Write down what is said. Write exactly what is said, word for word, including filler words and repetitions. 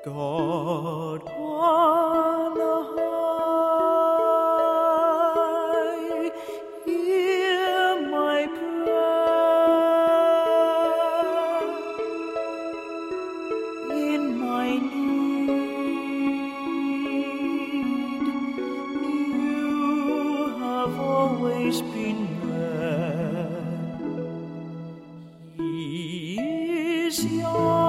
God on high, hear my prayer. In my need, you have always been there. He is yours.